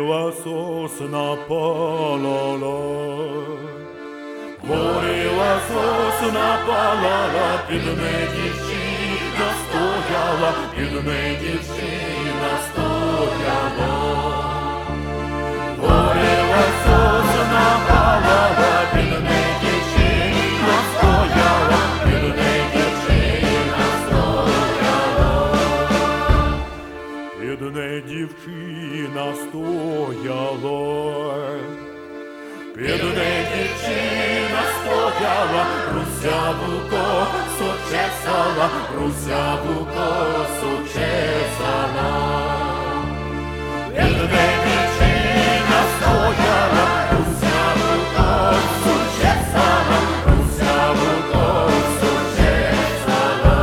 горіла сосна палала, горіла сосна палала, під нею дівчина стояла, під нею дівчина стояла. Горіла сосна палала, під нею дівчина стояла, під нею дівчина стояла. Під нею дівчина стояла, під нею дівчина стояла, русяву косу чесала, русяву косу чесала. Під нею дівчина стояла, русяву косу чесала, русяву косу чесала.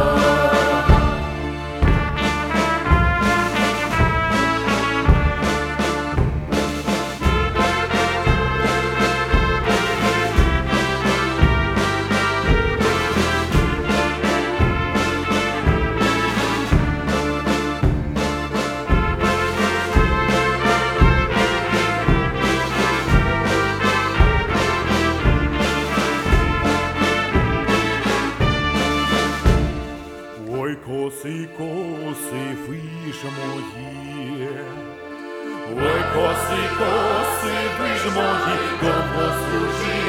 Ой, коси, коси, ви ж мої, ой, коси, коси, ви ж мої, довго служили.